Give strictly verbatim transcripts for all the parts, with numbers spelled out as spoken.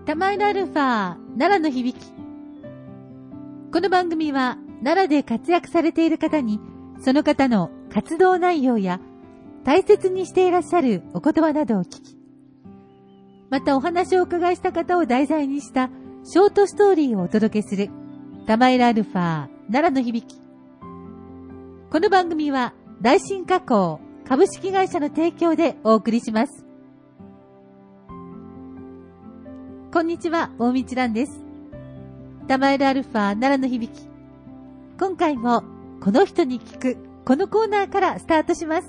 玉井アルファ奈良の響き。この番組は奈良で活躍されている方にその方の活動内容や大切にしていらっしゃるお言葉などを聞き、またお話をお伺いした方を題材にしたショートストーリーをお届けする玉井アルファ奈良の響き。この番組は大進加工株式会社の提供でお送りします。こんにちは、大道蘭です。玉井アルファ奈良の響き。今回もこの人に聞くこのコーナーからスタートします。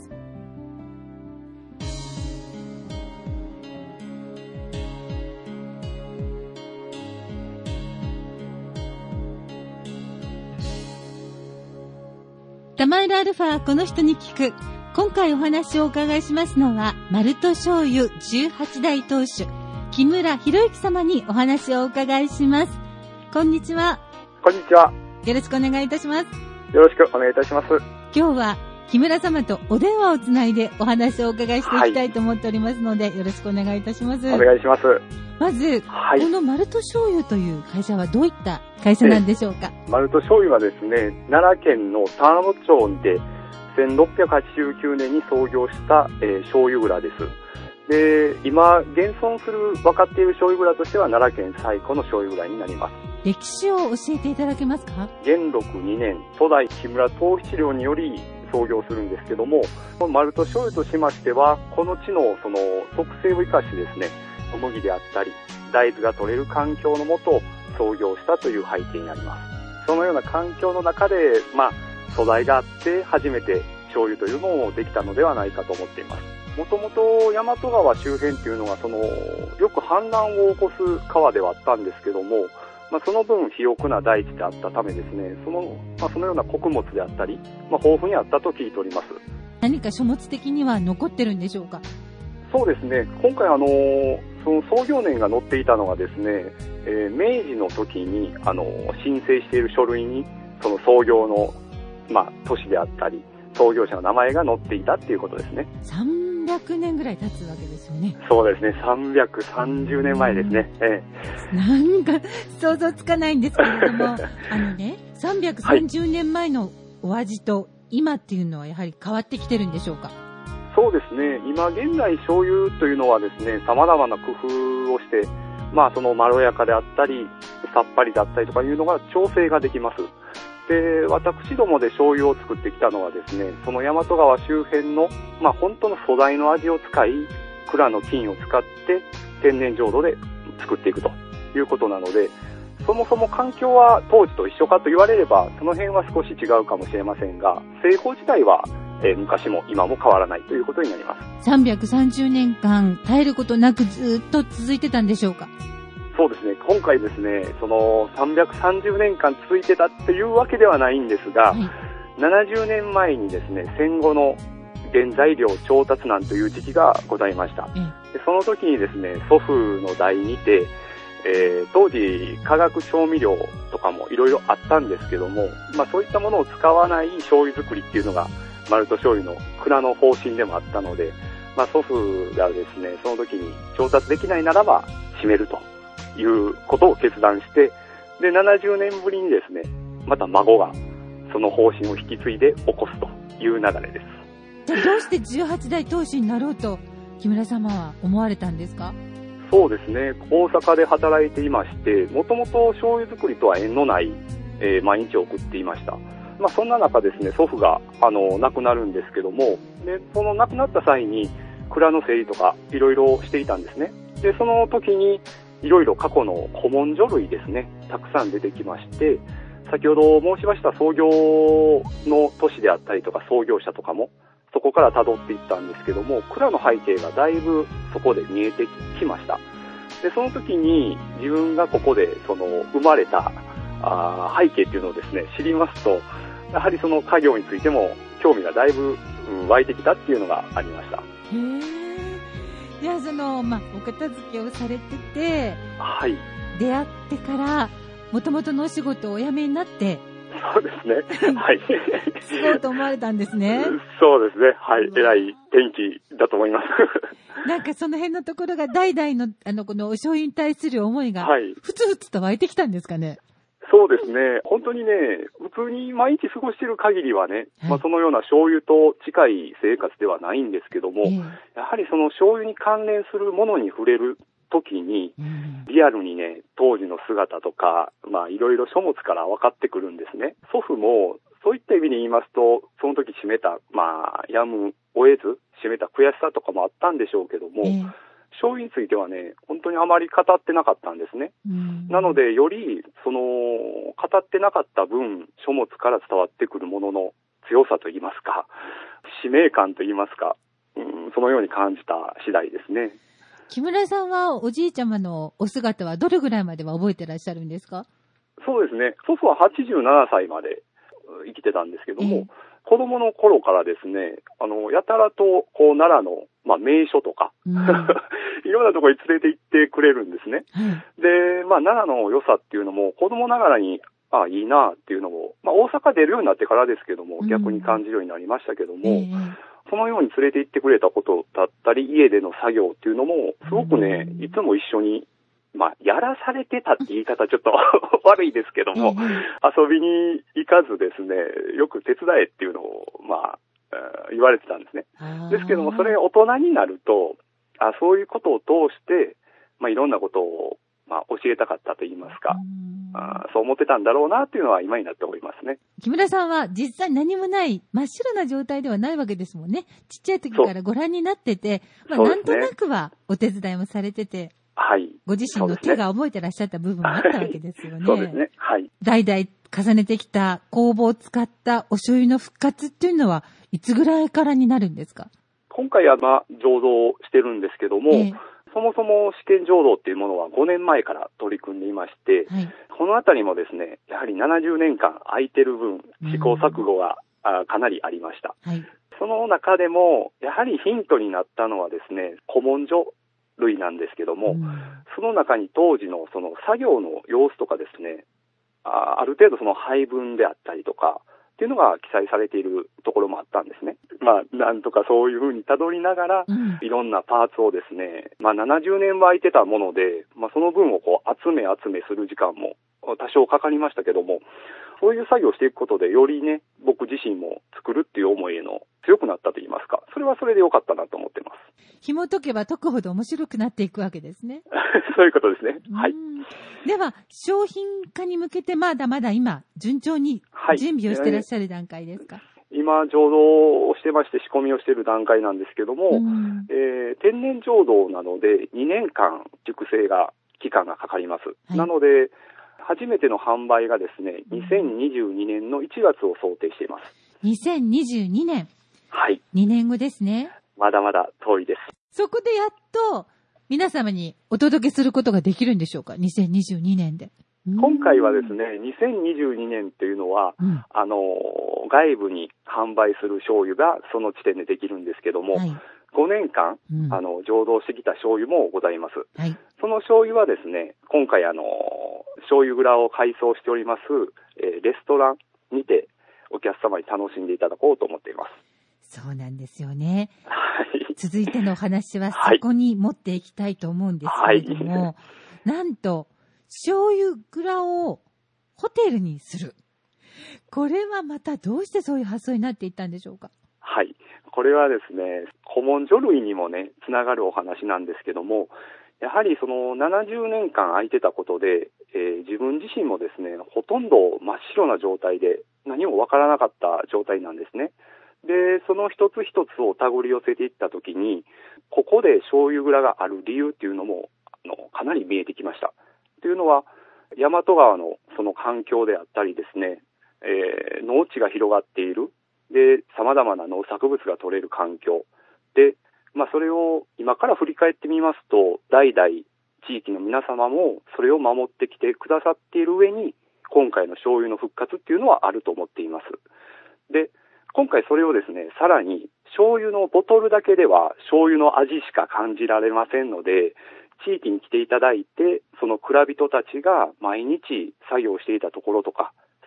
玉井アルファこの人に聞く。今回お話をお伺いしますのはマルト醤油じゅうはちだい当主木村博之様にお話をお伺いします。こんにちは。 こんにちは。 よろしくお願いいたします。 よろしくお願いいたします。 今日は木村様とお電話をつないでお話をお伺いしていきたいと思っておりますので、はい、よろしくお願いいたします。 お願いします。 まず、はい、このマルト醤油という会社はどういった会社なんでしょうか。 マルト醤油はですね、奈良県の田野町でせんろっぴゃくはちじゅうきゅうねんに創業した、えー、醤油蔵です。で、今現存する分かっている醤油蔵としては奈良県最古の醤油蔵になります。 歴史を教えていただけますか。 元禄にねん、初代木村藤七郎により創業するんですけども、マルト醤油としましてはこの地のその特性を生かしてですね、小麦であったり大豆が取れる環境のもと創業したという背景になります。そのような環境の中で、まあ、素材があって初めて醤油というのもできたのではないかと思っています。もともと大和川周辺というのはそのよく氾濫を起こす川ではあったんですけども、まあ、その分肥沃な大地であったためですね、その、まあ、そのような穀物であったり、まあ、豊富にあったと聞いております。 何か書物的には残ってるんでしょうか。 そうですね、今回あのその創業年が載っていたのがですね、えー、明治の時にあの申請している書類にその創業の、まあ、都市であったり創業者の名前が載っていたっていうことですね。 さんびゃくねんぐらい経つわけですよね。 そうですね、さんびゃくさんじゅうねんまえですね。ええ、なんか想像つかないんですけれどもあのね、さんびゃくさんじゅうねんまえのお味と今っていうのはやはり変わってきてるんでしょうか。 そうですね、今現在醤油というのはですね、様々な工夫をして、まあそのまろやかであったりさっぱりだったりとかいうのが調整ができます。で、私どもで醤油を作ってきたのはですね、その大和川周辺の、まあ、本当の素材の味を使い、蔵の菌を使って天然浄土で作っていくということなので、そもそも環境は当時と一緒かと言われれば、その辺は少し違うかもしれませんが、製法自体は、えー、昔も今も変わらないということになります。 さんびゃくさんじゅうねんかん絶えることなくずっと続いてたんでしょうか。 そうですね、今回ですね、そのさんびゃくさんじゅうねんかん続いてたっていうわけではないんですが、はい、ななじゅうねんまえにですね、戦後の原材料調達難という時期がございました。うん、でその時にですね、祖父の代にて、えー、当時化学調味料とかもいろいろあったんですけども、まあ、そういったものを使わない醤油作りっていうのがマルト醤油の蔵の方針でもあったので、まあ、祖父がですね、その時に調達できないならば閉めるということを決断して、でななじゅうねんぶりにですね、また孫がその方針を引き継いで起こすという流れです。 じゃあどうしてじゅうはちだい当主になろうと木村様は思われたんですか。 そうですね、大阪で働いていまして、もともと醤油作りとは縁のない、えー、毎日を送っていました。まあ、そんな中ですね、祖父があの亡くなるんですけども、でその亡くなった際に蔵の整理とかいろいろしていたんですね。でその時にいろいろ過去の古文書類ですね、たくさん出てきまして、先ほど申しました創業の都市であったりとか創業者とかもそこから辿っていったんですけども、蔵の背景がだいぶそこで見えてきました。でその時に自分がここでその生まれたあ背景っていうのをですね知りますと、やはりその家業についても興味がだいぶ、うん、湧いてきたっていうのがありました。へー、じゃあその、まあ、お片付けをされてて、 はい、 出会ってからもともとのお仕事をお辞めになってそうですね。はい。 すごいと思われたんですね。 そうですね。はい。偉い天気だと思います。 なんかその辺のところが代々の、あの、このお醤油に対する思いが、 はい。 ふつふつと湧いてきたんですかね。 そうですね。本当にね、普通に毎日過ごしている限りはね、はい、まあそのような醤油と近い生活ではないんですけども、えー、やはりその醤油に関連するものに触れる時に、うん、リアルにね、当時の姿とか、まあいろいろ書物から分かってくるんですね。祖父も、そういった意味で言いますと、その時締めた、まあ、やむを得ず、締めた悔しさとかもあったんでしょうけども、えー醤油についてはね、本当にあまり語ってなかったんですね。なので、より、その、語ってなかった分、書物から伝わってくるものの強さといいますか、使命感といいますか、うん、そのように感じた次第ですね。 木村さんは、おじいちゃまのお姿はどれぐらいまでは覚えてらっしゃるんですか？ そうですね。祖父ははちじゅうななさいまで生きてたんですけども、えー子供の頃からですね、あの、やたらと、こう、奈良の、まあ、名所とか、うん、いろんなところに連れて行ってくれるんですね。うん、で、まあ、奈良の良さっていうのも、子供ながらに、ああ、いいなっていうのも、まあ、大阪出るようになってからですけども、逆に感じるようになりましたけども、うんえー、そのように連れて行ってくれたことだったり、家での作業っていうのも、すごくね、いつも一緒に、まあ、やらされてたって言い方ちょっと悪いですけども、遊びに行かずですね、よく手伝えっていうのを、まあ、言われてたんですね。ですけども、それ大人になると、あそういうことを通して、まあ、いろんなことを、まあ、教えたかったと言いますか、あそう思ってたんだろうなっていうのは今になっておりますね。 木村さんは実際何もない真っ白な状態ではないわけですもんね。ちっちゃい時からご覧になってて、まあ、なんとなくはお手伝いもされてて、はい。ご自身の手が覚えてらっしゃった部分もあったわけですよね。 そうですね。はい。 代々重ねてきた工房を使ったお醤油の復活っていうのはいつぐらいからになるんですか？ 今回はまあ醸造してるんですけども、えー、そもそも試験醸造っていうものはごねんまえから取り組んでいまして、はい、このあたりもですね、やはりななじゅうねんかん空いてる分、試行錯誤がかなりありました。はい、その中でも、やはりヒントになったのはですね、古文書類なんですけども、うん、その中に当時のその作業の様子とかですね、あ, ある程度その配分であったりとかっていうのが記載されているところもあったんですね。まあなんとかそういうふうに辿りながら、うん、いろんなパーツをですね、まあななじゅうねんは空いてたもので、まあその分をこう集め集めする時間も多少かかりましたけども、そういう作業をしていくことでよりね、僕自身も作るっていう思いへの強くなったと言いますか、それはそれで良かったなと思ってます。 紐解けば解くほど面白くなっていくわけですね。 そういうことですね。はい。 では、商品化に向けてまだまだ今、順調に準備をしていらっしゃる段階ですか？はい、 今、醸造をしてまして仕込みをしている段階なんですけども、えー、天然醸造なのでにねんかん熟成が、期間がかかります。はい、なので、初めての販売がですね、にせんにじゅうにねんのいちがつを想定しています。 にせんにじゅうにねん。 はい。 にねんごですね。 まだまだ遠いです。 そこでやっと皆様にお届けすることができるんでしょうか？にせんにじゅうにねんで。 今回はですね、にせんにじゅうにねんっていうのは、うん、あの、外部に販売する醤油がその時点でできるんですけども、はい、ごねんかん、うん、あの、醸造してきた醤油もございます。はい、その醤油はですね、今回あの、醤油蔵を改装しております、えー、レストランにてお客様に楽しんでいただこうと思っています。 そうなんですよね。 はい、 続いてのお話はそこに持っていきたいと思うんですけれども、はい、なんと、醤油蔵をホテルにする。これはまたどうしてそういう発想になっていったんでしょうか？ はい。これはですね、古文書類にもね、つながるお話なんですけども、やはりそのななじゅうねんかん空いてたことで、えー、自分自身もですね、ほとんど真っ白な状態で何もわからなかった状態なんですね。で、その一つ一つを手繰り寄せていったときに、ここで醤油蔵がある理由っていうのも、あの、かなり見えてきました。というのは、大和川のその環境であったりですね、えー、農地が広がっている。で、様々な農作物が取れる環境。で、まあそれを今から振り返ってみますと、代々地域の皆様もそれを守ってきてくださっている上に、今回の醤油の復活っていうのはあると思っています。で、今回それをですね、さらに醤油のボトルだけでは醤油の味しか感じられませんので、地域に来ていただいて、その蔵人たちが毎日作業していたところとか、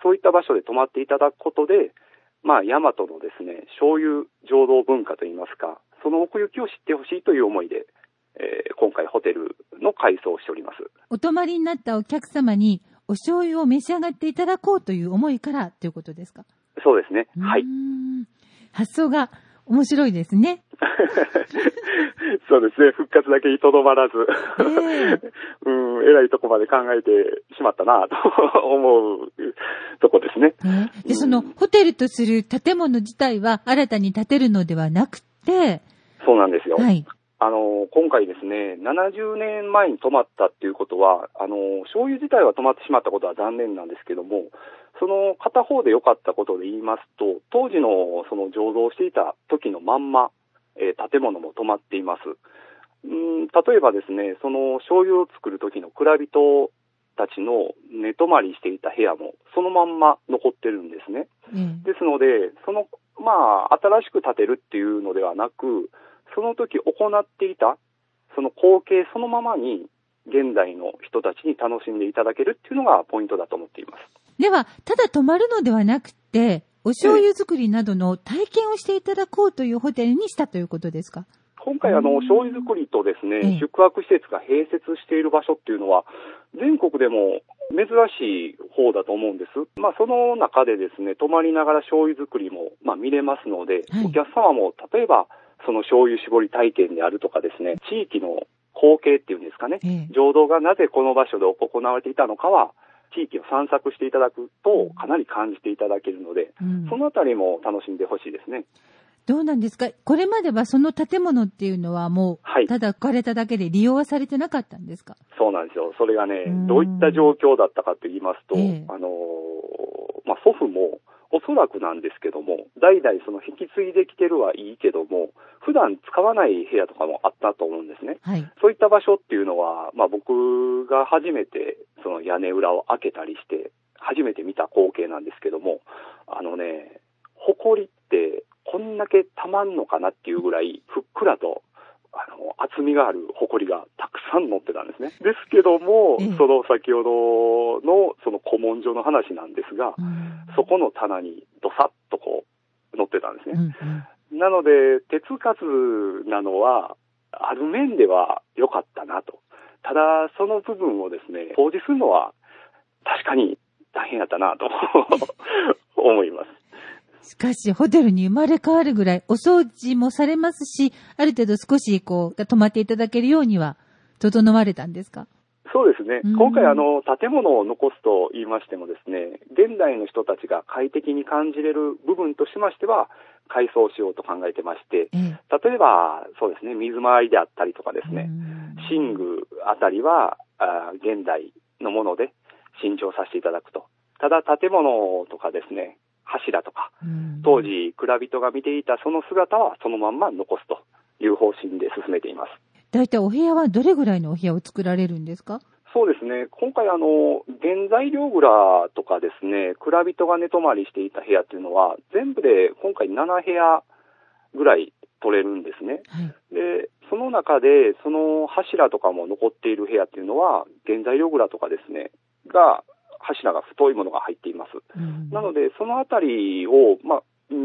そういった場所で泊まっていただくことで、まあ、大和のですね、醤油醸造文化といいますか、その奥行きを知ってほしいという思いで、えー、今回ホテルの改装をしております。 お泊まりになったお客様にお醤油を召し上がっていただこうという思いからということですか？そうですね。はい。発想が面白いですね。 そうですね。復活だけにとどまらず、えー、うん、えらいとこまで考えてしまったなと思うとこですね。 えー、で、そのホテルとする建物自体は新たに建てるのではなくて、 そうなんですよ。 はい。 あの、今回ですね、ななじゅうねんまえに泊まったっていうことは、あの、醤油自体は止まってしまったことは残念なんですけども、その片方で良かったことで言いますと、当時のその醸造していた時のまんま、えー、建物も止まっています。うん、例えばですね、その醤油を作る時の蔵人たちの寝泊まりしていた部屋もそのまんま残ってるんですね。うん、ですので、その、まあ、新しく建てるっていうのではなく、その時行っていた、その光景そのままに、現代の人たちに楽しんでいただけるっていうのがポイントだと思っています。 では、ただ泊まるのではなくて、お醤油作りなどの体験をしていただこうというホテルにしたということですか？ 今回、あの、醤油作りとですね、宿泊施設が併設している場所っていうのは、全国でも珍しい方だと思うんです。まあ、その中でですね、泊まりながら醤油作りも、まあ、見れますので、はい、お客様も、例えば、その醤油搾り体験であるとかですね、地域の光景っていうんですかね、醸造がなぜこの場所で行われていたのかは、地域を散策していただくとかなり感じていただけるので、うん、そのあたりも楽しんでほしいですね。 どうなんですか？これまではその建物っていうのはもう、ただ置かれただけで利用はされてなかったんですか？ そうなんですよ。それがね、どういった状況だったかと言いますと、えー、あのー、まあ、祖父もおそらくなんですけども、代々その引き継いできてるはいいけども、普段使わない部屋とかもあったと思うんですね。はい、そういった場所っていうのは、まあ、僕が初めてその屋根裏を開けたりして、初めて見た光景なんですけども、あのね、埃ってこんだけたまんのかなっていうぐらい、ふっくらと、あの、厚みがある埃がたくさん乗ってたんですね。ですけども、ええ、その先ほどのその古文書の話なんですが、うん、そこの棚にどさっとこう乗ってたんですね。うんうん、なので、手つかずなのは、ある面では良かったなと。ただ、その部分をですね、掃除するのは確かに大変やったなと思います。 しかし、ホテルに生まれ変わるぐらいお掃除もされますし、ある程度少しこう、泊まっていただけるようには整われたんですか？ そうですね。今回あの、建物を残すと言いましてもですね、現代の人たちが快適に感じれる部分としましては、改装しようと考えてまして、例えば、そうですね、水回りであったりとかですね、寝具あたりは、あ現代のもので新調させていただくと。ただ建物とかですね、柱とか、当時蔵人が見ていたその姿はそのまんま残すという方針で進めています。 だいたいお部屋はどれぐらいのお部屋を作られるんですか？ そうですね。今回あの、原材料蔵とかですね、蔵人が寝泊まりしていた部屋っていうのは、全部で今回なな部屋ぐらい取れるんですね。はい、で、その中で、その柱とかも残っている部屋っていうのは、原材料蔵とかですね、が、柱が太いものが入っています。うん、なので、そのあたりを、まあ、うん、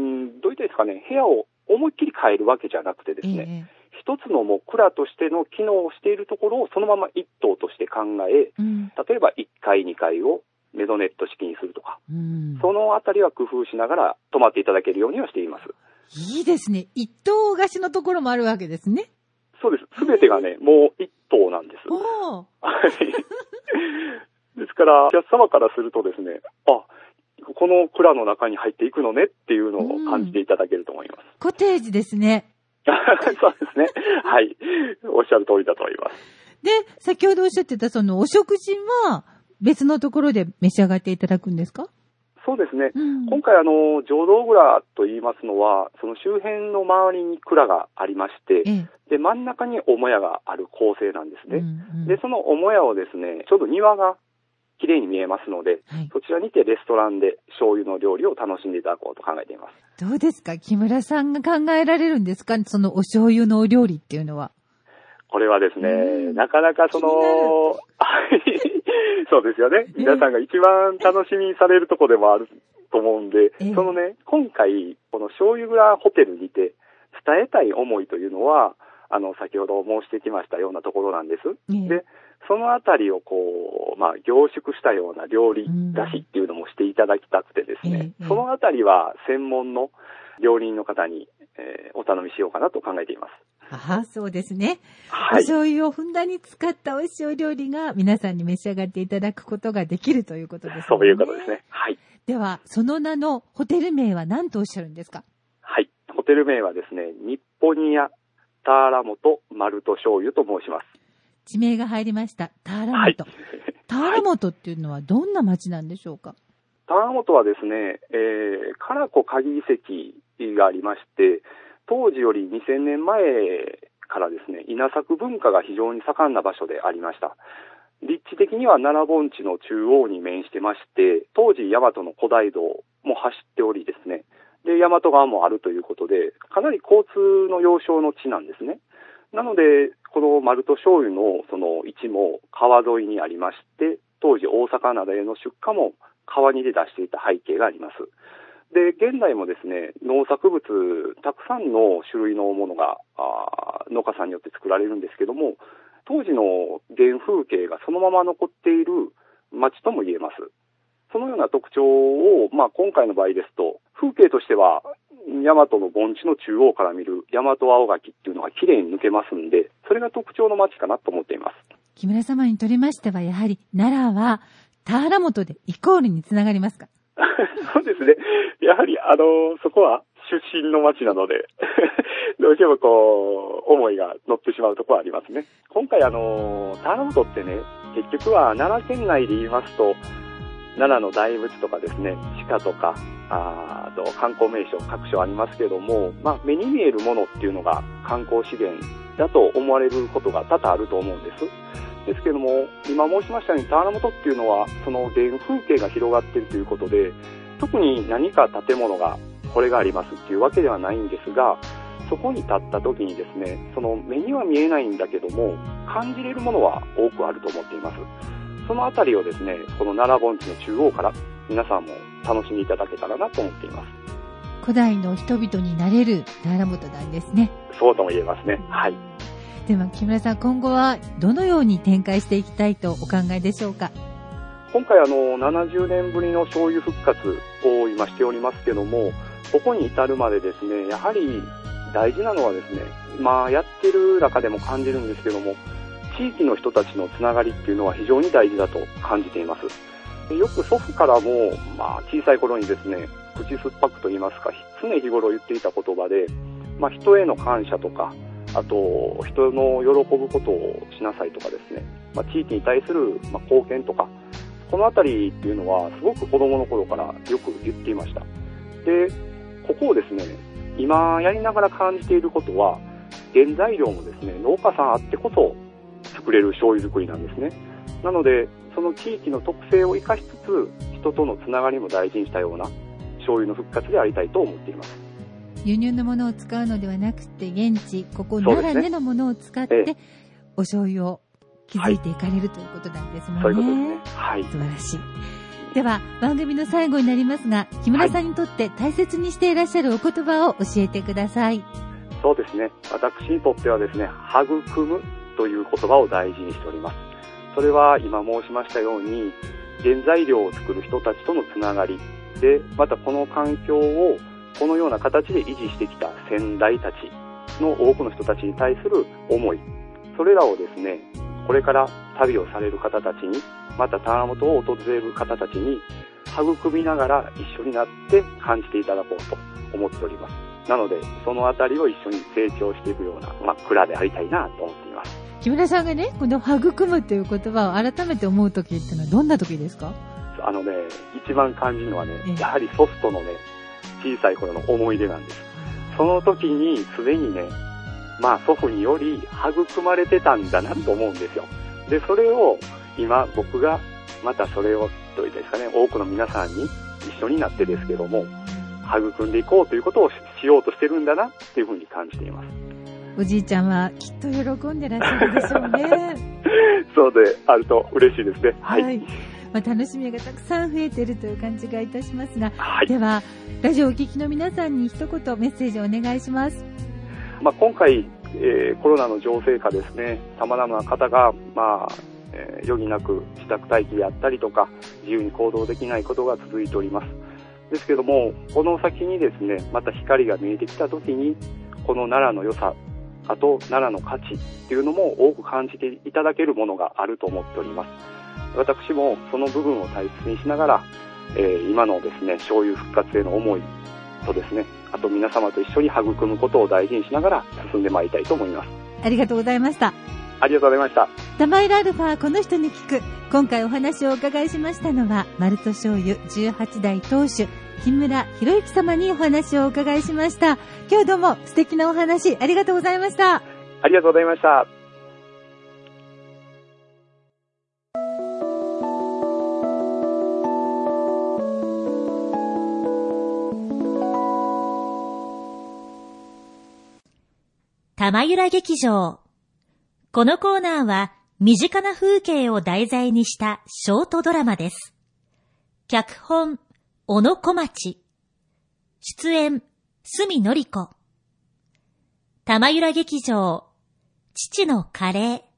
どういったですかね、部屋を思いっきり変えるわけじゃなくてですね、えー一つのもう蔵としての機能をしているところをそのまま一棟として考え、うん、例えばいっかい、にかいをメゾネット式にするとか、うん、そのあたりは工夫しながら泊まっていただけるようにはしています。 いいですね。一棟貸しのところもあるわけですね。 そうです。すべてがね、もう一棟なんです。ですから、お客様からするとですね、あ、この蔵の中に入っていくのねっていうのを感じていただけると思います。うん、 コテージですね。 そうですね。はい。おっしゃる通りだと思います。 で、先ほどおっしゃってたそのお食事は別のところで召し上がっていただくんですか？ そうですね。うん、今回あの、浄土蔵と言いますのは、その周辺の周りに蔵がありまして、ええ、で、真ん中に母屋がある構成なんですね。うんうん、で、その母屋をですね、ちょうど庭が綺麗に見えますので、はい、そちらにてレストランで醤油の料理を楽しんでいただこうと考えています。 どうですか？木村さんが考えられるんですか？そのお醤油のお料理っていうのは。 これはですね、なかなかその、 そうですよね。皆さんが一番楽しみにされるところでもあると思うんで、 ええ、そのね、今回、この醤油蔵ホテルにて伝えたい思いというのは、あの、先ほど申してきましたようなところなんです。ええ、で、そのあたりをこう、まあ、凝縮したような料理出しっていうのもしていただきたくてですね、ええ、そのあたりは専門の料理人の方に、えー、お頼みしようかなと考えています。 ああ、そうですね。 はい、 お醤油をふんだんに使った美味しいお料理が皆さんに召し上がっていただくことができるということですね。 そういうことですね。はい。 では、その名のホテル名は何とおっしゃるんですか？ はい。ホテル名はですね、日本屋田原本マルト醤油と申します。 地名が入りました。田原本。はい、田原本っていうのはどんな町なんでしょうか？ 田原本はですね、えー、唐子鍵遺跡がありまして、当時よりにせんねんまえからですね、稲作文化が非常に盛んな場所でありました。立地的には奈良盆地の中央に面してまして、当時大和の古代道も走っておりですね、で、大和川もあるということで、かなり交通の要衝の地なんですね。なので、このマルト醤油のその位置も川沿いにありまして、当時大阪灘への出荷も川にで出していた背景があります。で、現在もですね、農作物、たくさんの種類のものが農家さんによって作られるんですけども、当時の原風景がそのまま残っている町とも言えます。そのような特徴を、まあ、今回の場合ですと、風景としては、大和の盆地の中央から見る大和青垣っていうのがきれいに抜けますんで、それが特徴の町かなと思っています。 木村様にとりましては、やはり奈良は田原本でイコールにつながりますか？ そうですね。やはり、あの、そこは出身の町なので、どうしてもこう、思いが乗ってしまうところはありますね。今回、あの、田原本ってね、結局は奈良県内で言いますと、奈良の大仏とかですね、鹿とか、あと観光名所各所ありますけども、まあ、目に見えるものっていうのが観光資源だと思われることが多々あると思うんです。ですけども、今申しましたように田原本っていうのはその原風景が広がっているということで、特に何か建物がこれがありますっていうわけではないんですが、そこに立った時にですね、その目には見えないんだけども感じれるものは多くあると思っています。そのあたりをですね、この奈良盆地の中央から皆さんも楽しんでいただけたらなと思っています。 古代の人々になれる田原本なんですね。 そうとも言えますね。はい。 では木村さん、今後はどのように展開していきたいとお考えでしょうか？ 今回あのななじゅうねんぶりの醤油復活を今しておりますけども、ここに至るまでですね、やはり大事なのはですね、まあやってる中でも感じるんですけども、地域の人たちのつながりっていうのは非常に大事だと感じています。よく祖父からも、まあ、小さい頃にですね、口酸っぱくと言いますか、常日頃言っていた言葉で、まあ、人への感謝とか、あと人の喜ぶことをしなさいとかですね、まあ、地域に対する、まあ、貢献とか、このあたりっていうのはすごく子供の頃からよく言っていました。で、ここをですね、今やりながら感じていることは、原材料もですね、農家さんあってこそ作れる醤油作りなんですね。なので、その地域の特性を生かしつつ、人とのつながりも大事にしたような醤油の復活でありたいと思っています。 輸入のものを使うのではなくて、現地、ここ奈良でのものを使って、ね、お醤油を築いていかれる、はい、ということなんですもんね。 そういうことですね。はい。 素晴らしい。では、番組の最後になりますが、木村さんにとって大切にしていらっしゃるお言葉を教えてください。 そうですね。私にとってはですね、育むという言葉を大事にしております。それは今申しましたように、原材料を作る人たちとのつながりで、またこの環境をこのような形で維持してきた先代たちの多くの人たちに対する思い、それらをですね、これから旅をされる方たちに、また田原本を訪れる方たちに育みながら一緒になって感じていただこうと思っております。なので、そのあたりを一緒に成長していくような、まあ、蔵でありたいなと思っています。 木村さんがね、この育むという言葉を改めて思うときってのはどんなときですか？ あのね、一番感じるのはね、やはり祖父とのね、小さい頃の思い出なんです。その時にすでにね、まあ祖父により育まれてたんだなと思うんですよ。で、それを今僕がまたそれをどういったですかね、多くの皆さんに一緒になってですけども、育んでいこうということをしようとしてるんだなっていうふうに感じています。 おじいちゃんはきっと喜んでらっしゃるでしょうね。 そうであると嬉しいですね。はい。はい、 まあ、楽しみがたくさん増えているという感じがいたしますが、 はい、 ではラジオをお聞きの皆さんに一言メッセージをお願いします。 まあ、今回、えー、コロナの情勢下ですね、様々な方が、まあえー、余儀なく自宅待機であったりとか自由に行動できないことが続いております。ですけども、この先にですね、また光が見えてきたときに、この奈良の良さ、あと奈良の価値っていうのも多く感じていただけるものがあると思っております。私もその部分を大切にしながら、えー、今のですね、醤油復活への思いとですね、あと皆様と一緒に育むことを大事にしながら進んでまいりたいと思います。 ありがとうございました。 ありがとうございました。 玉井アルファこの人に聞く。今回お話をお伺いしましたのは、マルト醤油じゅうはちだい当主、木村博之様にお話をお伺いしました。今日どうも素敵なお話ありがとうございました。 ありがとうございました。 玉浦劇場。このコーナーは身近な風景を題材にしたショートドラマです。脚本、小野小町。出演、角典子。玉浦劇場、父のカレー。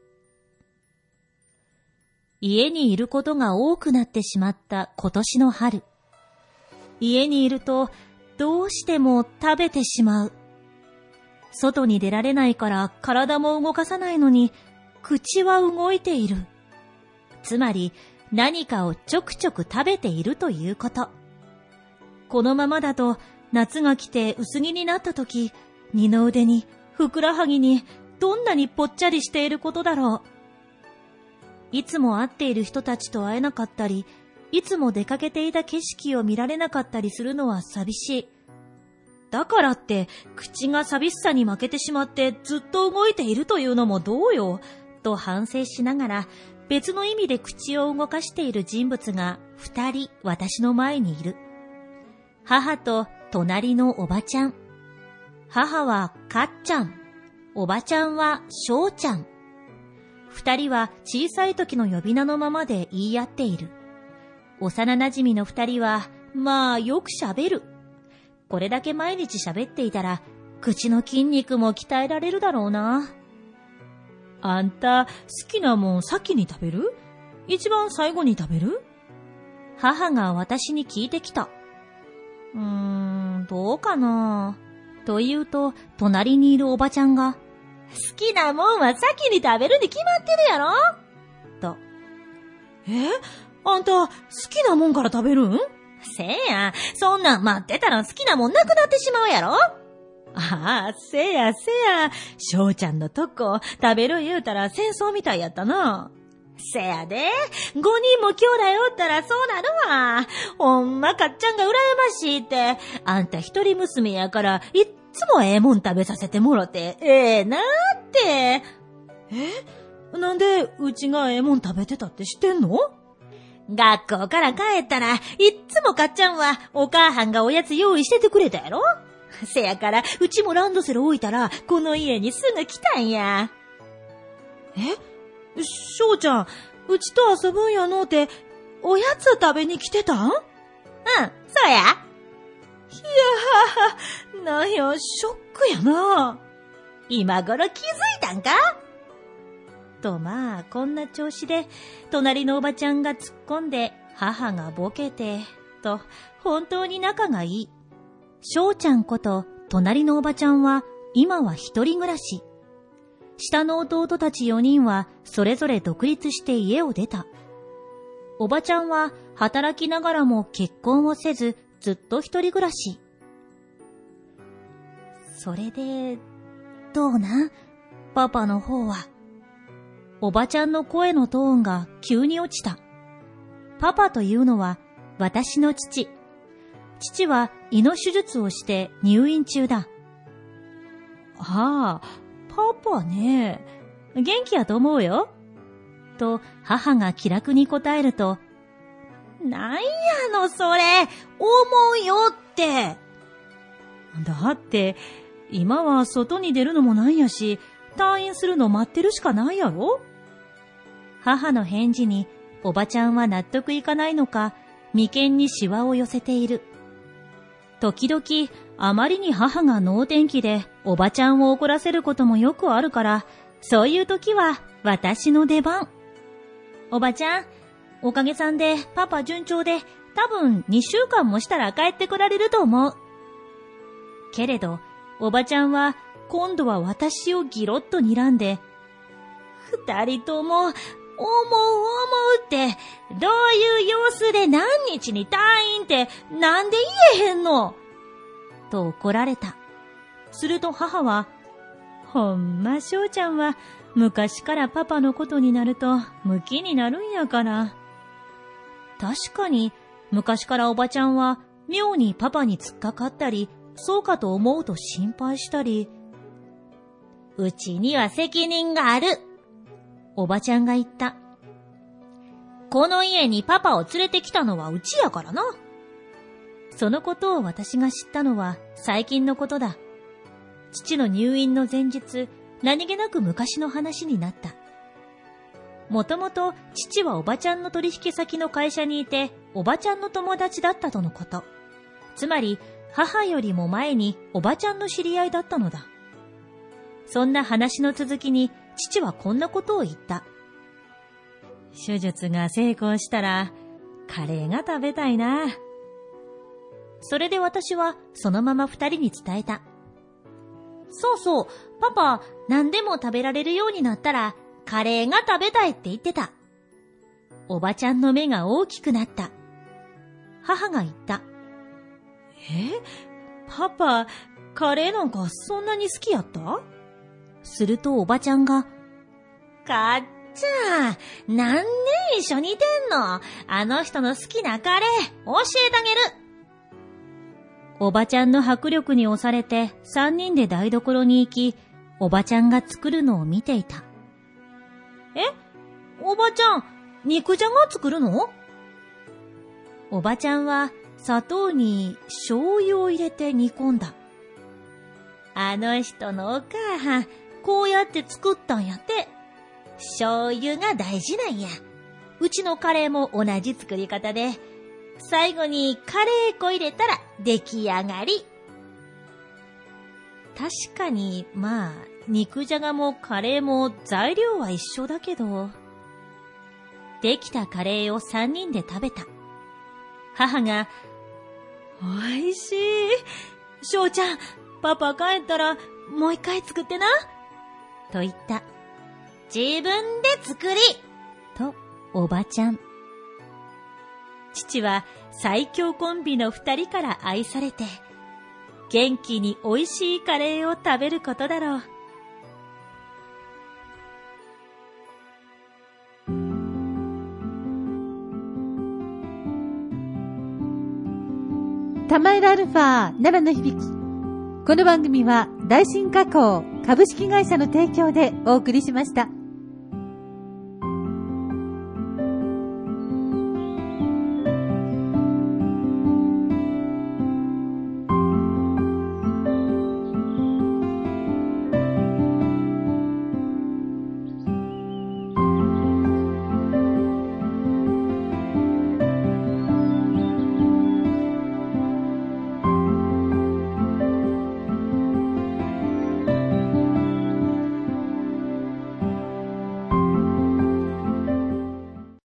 家にいることが多くなってしまった今年の春。家にいるとどうしても食べてしまう。外に出られないから体も動かさないのに、口は動いている。つまり何かをちょくちょく食べているということ。このままだと夏が来て薄着になった時、二の腕にふくらはぎにどんなにぽっちゃりしていることだろう。いつも会っている人たちと会えなかったり、いつも出かけていた景色を見られなかったりするのは寂しい。だからって口が寂しさに負けてしまってずっと動いているというのもどうよと反省しながら、別の意味で口を動かしている人物が二人私の前にいる。母と隣のおばちゃん。母はかっちゃん、おばちゃんはしょうちゃん。二人は小さい時の呼び名のままで言い合っている。幼馴染の二人はまあよく喋る。これだけ毎日喋っていたら、口の筋肉も鍛えられるだろうな。あんた、好きなもん先に食べる？一番最後に食べる？母が私に聞いてきた。うーん、どうかな。と言うと、隣にいるおばちゃんが、好きなもんは先に食べるに決まってるやろと。え？あんた、好きなもんから食べるん？せや、そんなん待ってたら好きなもんなくなってしまうやろ。ああ、せやせや、翔ちゃんのとこ食べる言うたら戦争みたいやったな。せやで、五人も兄弟おったらそうなるわ。ほんまかっちゃんが羨ましいって。あんた一人娘やからいっつもええもん食べさせてもろてええなって。え？なんでうちがええもん食べてたって知ってんの？学校から帰ったらいっつもかっちゃんはお母はんがおやつ用意しててくれたやろ。せやからうちもランドセル置いたらこの家にすぐ来たんや。え？しょうちゃん、うちと遊ぶんやのうておやつ食べに来てたん？うん、そうや。いやー、なんや、ショックやな。今頃気づいたんか？とまあこんな調子で隣のおばちゃんが突っ込んで母がボケてと本当に仲がいい。翔ちゃんこと隣のおばちゃんは今は一人暮らし。下の弟たちよにんはそれぞれ独立して家を出た。おばちゃんは働きながらも結婚をせずずっと一人暮らし。それでどうなん？パパの方は。おばちゃんの声のトーンが急に落ちた。パパというのは私の父。父は胃の手術をして入院中だ。ああ、パパね。元気やと思うよ。と母が気楽に答えると、なんやのそれ、思うよって。だって、今は外に出るのもないやし、退院するの待ってるしかないやろ。 母の返事におばちゃんは納得いかないのか、眉間にシワを寄せている。時々、あまりに母が能天気でおばちゃんを怒らせることもよくあるから、そういう時は私の出番。おばちゃん、おかげさんでパパ順調で多分にしゅうかんもしたら帰ってこられると思う。けれど、おばちゃんは今度は私をギロッと睨んで、二人とも、思う思うって、どういう様子で何日に退院ってなんで言えへんのと怒られた。すると母は、ほんま翔ちゃんは昔からパパのことになるとムキになるんやから。確かに昔からおばちゃんは妙にパパに突っかかったり、そうかと思うと心配したり、うちには責任がある。おばちゃんが言った。この家にパパを連れてきたのはうちやからな。そのことを私が知ったのは最近のことだ。父の入院の前日、何気なく昔の話になった。もともと父はおばちゃんの取引先の会社にいて、おばちゃんの友達だったとのこと。つまり、母よりも前におばちゃんの知り合いだったのだ。そんな話の続きに、父はこんなことを言った。手術が成功したら、カレーが食べたいな。それで私はそのまま二人に伝えた。そうそう、パパ、何でも食べられるようになったら、カレーが食べたいって言ってた。おばちゃんの目が大きくなった。母が言った。え？パパ、カレーなんかそんなに好きやった？するとおばちゃんが、かっちゃん、何年一緒にいてんの？あの人の好きなカレー、教えてあげる。おばちゃんの迫力に押されて三人で台所に行き、おばちゃんが作るのを見ていた。え？おばちゃん、肉じゃが作るの？おばちゃんは砂糖に醤油を入れて煮込んだ。あの人のお母はん、こうやって作ったんやって。醤油が大事なんや。うちのカレーも同じ作り方で、最後にカレー粉入れたら出来上がり。確かに、まあ、肉じゃがもカレーも材料は一緒だけど。できたカレーを三人で食べた。母が、おいしい。翔ちゃん、パパ帰ったらもう一回作ってな。と言った。自分で作りと、おばちゃん。父は最強コンビの二人から愛されて、元気に美味しいカレーを食べることだろう。 タマエルアルファ奈良の響き。この番組は大進化工株式会社の提供でお送りしました。